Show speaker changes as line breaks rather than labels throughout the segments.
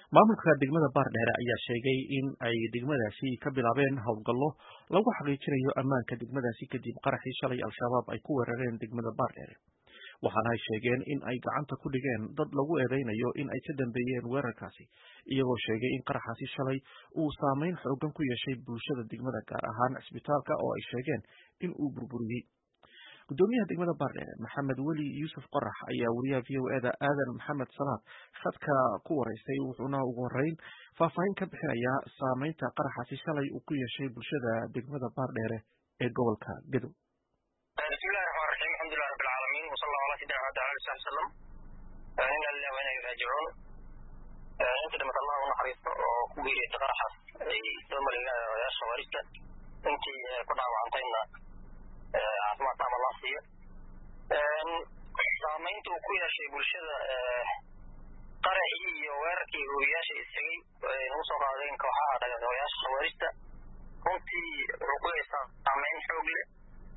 Maamulka degmada Baardheere ayaa sheegay in ay degmadaasi ka bilaabeen howlgallo lagu xaqiijinayo ammaanka degmadaasi kadib qaraxii shalay Al-Shabaab ay ku weerareen degmada Baardheere. Waxaana ay sheegeen in ay gacanta ku dhigeen dad lagu eedeynayo in ay ka dambeeyeen weerarkaasi, iyagoo sheegay in qaraxaasi shalay uu saameyn xooggan ku yeeshay bulshada degmada, gaar ahaan cisbitaalka oo ay sheegeen in uu burburiyey. Gudoomiyaha degmada Baardheere Maxamed Weli Yuusuf Qorax ayaa wariyaha VOA-da Aadan Maxamed Salaad khadka ku wareystay, wuxuuna ugu horeyn faahfaahin ka bixinayaa saameynta qaraxaasi shalay uu ku yeeshay bulshada degmada Baardheere ee gobolka Gadow.
Bismillahi rahmaani rahiim, alxamdulillahi rabbil aalamiin, wa sallallahu ala sayyidina Muhammad wa alihi wasallam. Inna lillahi wa inna ilayhi raaji'uun. Inta dhimata Allah u naxariisto oo ku geeriyooday qaraxaas ay soo maleeyeen odayaasha khawaarijta, intii ku dhaawacantayna caafimaad taam Allah siiyo. Saameynta uu ku yeeshay bulshada qaraxii iyo weerarkii hooyayaasha isagay u soo qaadeen kooxaha dhagaxooyaasha khawaarijta, runtii wuxuu ku yeeshay saameyn xoog leh.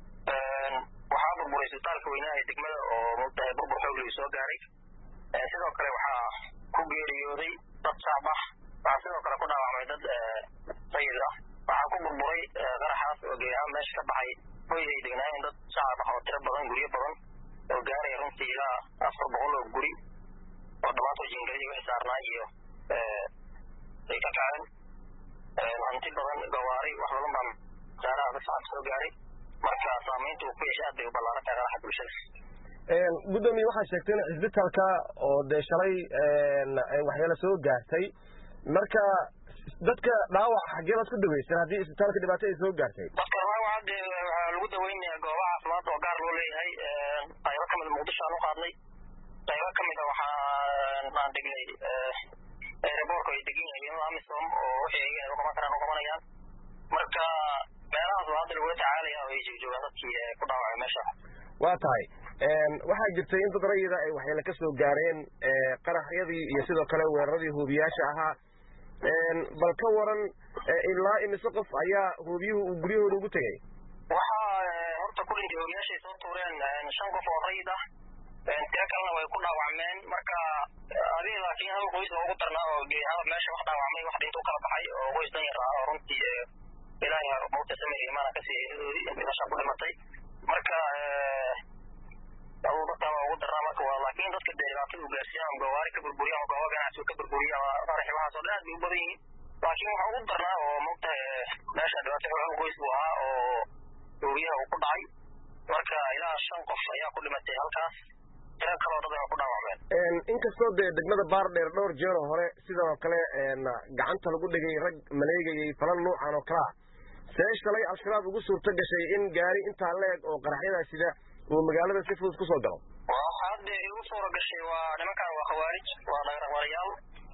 Waxaa burburay isbitaalka weynaha ee degmada oo muddahay burbur xoog leh soo gaaray. Sidoo kale waxaa ku geeriyooday dad shacab ah, waxaa sidoo kale ku dhaawacmay dad sayid ah. Waxaa ku burburay qaraxaas oo gebi ahaan meesha ka baxay hoy ay degnaayeen dad shacab ah oo tiro badan, guryo badan oo gaaraya runtii ilaa 400 oo guri oo dhammaantood jiingadii wixii saarnaa iyo ay ka kaceen. Hanti badan, gawaari, wax badan baa saaraha dad shacab soo gaaray. Marka saameynta uu ku yeeshay aad bay u ballaaran tahay qaraxa bulshada.
Gudoomiye waxaa sheegtay in cisbitaalka oo dee shalay ay waxyaalo soo gaartay, marka dadka dhaawac xaggee baad ku daweyseen haddii isbitaalka dhibaato ay soo gaartay?
Dadka dhaawaca waxaa lagu daweynayaa goobaha caafimaad oo gaar loo leeyahay. Qaybo ka mid a Muqdisho aan u qaadnay, qaybo ka mid a waxaan dhignay aeroboortka ay degan yihiin Amisom oo wixii ay u qaban karaan u qabanayaan. Marka meelahaas waa hadda lagula tacaalaya oo ay joogaan dadkii ku dhaawacay meesha.
Waa tahay waxaa jirtay in dad rayida ay waxyaalo ka soo gaareen qaraxyadii iyo sidoo kale weeraradii hoobiyaasha ahaa. Bal ka waran ilaa imise qof ayaa hoobiyuhu uu guryahooda ugu tegay?
Waxaa horta ku dhintay hoobiyaashay soo tuureen 5 qof oo rayid ah, tiro kalena way ku dhaawacmeen. Marka adiga laakiin hal qoys oo ugu darnaa oo geeyaha meesha wax dhaawacmay, wax dhintuu kala baxay oo qoys dan yar ah oo runtii ilaahay mawta sameeyay imaana ka sii meesha ku dhimatay. Marka dadka waa ugu darnaa marka waa laakiin dadka dhibaatada u gaarsiiyaan gawaari ka burburiyaan, goobo ganacsi ka burburiyaan, qaraxlahaas oo aad bay u badan yihiin. Laakiin waxa ugu darnaa oo moogtahay meesha dhibaatada hal qoys buu ahaa oo hoobiyaha uu ku dhacay. Marka ilaa 5 qof ayaa ku dhimatay halkaas, tiro kale oo dad ah ku dhaawacmeen.
Inkastoo degmada Baardheere dhowr jeer oo hore sidoo kale gacanta lagu dhigay rag maleegayay falal noocan oo kala ah, shalay Al-Shabaab ugu suurto gashay in gaari intaa leeg oo qaraxyada sida uu magaalada si fudud ku soo galo.
Waxa hadda ugu soo gashay waa nimankan waa khawaarij, waa dhaqaaqayaal.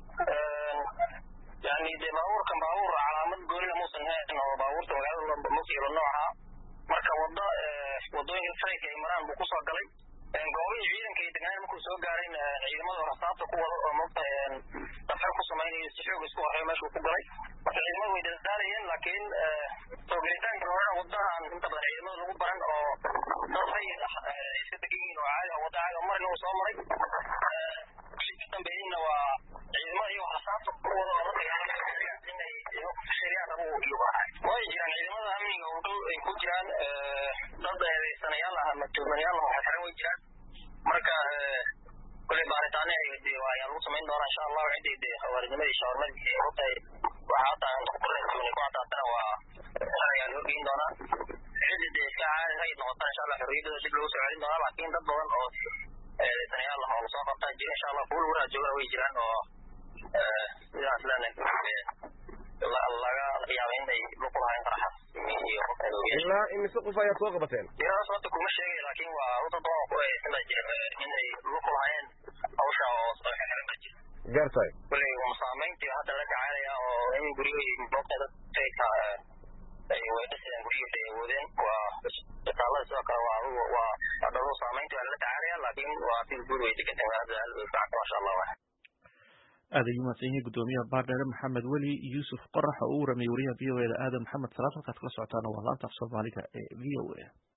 Yani baabuur calaamad gooni ah muusan hayn oo baabuurta magaalada muusiga nooca. Marka wadooyinka fayka ay maraan buu ku soo galay. Goobihii ciidanka ay deganayeen markuu soo gaareen ciidamada rasaasta ku wada oo moogtahay dafar ku sameynayay si xoog isku horreey meeshuu ku galay. Marka ciidamadu way dadaalayeen, laakiin soo gelitaanka hore wadahan inta badan ciidamada lagu baran oo dafay iska degan yihiin oo caadi ah wada caadi marna uu soo maray. Shirkii dambeeyayna waa ciidamada iyo rasaasta ku wada oo inay shiriyaan iyo way jiraan ciidamada amniga oo ay ku jiraan dad eedeysanayaal ah ama tuumayaal ah oo xiran way jiraan. Marka kulli baaritaanada waa lagu samayn doonaa insha Allah. Cidii khawaarijnimada shawarmadii ay tahay waxa taan ku qornay ku cadaan waa ayaan horgeyn doonaa. Cidii iska caadi noqota insha Allah xorriyada dib loo soo celin doonaa. Laakiin dad badan oo eedeysanayaal ah oo soo qabtaan jira insha Allah kuwa wara jooga way jiraan oo sidaas leenahay laga yaabo in ay luqul hayn qaraxas iyo
ilaa imise qof ayaa soo qabateen?
Ilaa sababta kuma sheegay, laakiin waa dad badan oo ay jira in ay luqul hayn hawsha oo soo xiran jir.
Gartay
kulli waa saameyntii hadda la tacaalaya oo in guriyada boqorada ay weydaseen guriyada ay wadeen waa isbitaalada sidoo kale waa dad saameyntii la tacaalaya, laakiin waa si guud way degan tahay masha Allah.
aad ayuu mahadsan yahay gudoomiyaha Baardheere Maxamed Weli Yuusuf Qorax oo u waramay wariyaha VOA-da Aadan Maxamed Salaad. halkaad kala socotaan waa laanta af Soomaaliga ee VOA.